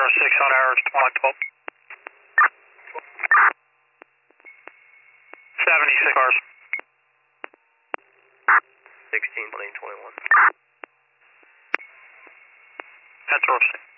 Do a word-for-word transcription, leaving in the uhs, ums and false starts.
six on hours, twenty twelve. seventy-six cars. sixteen, twenty, twenty-one. That's what I'm saying.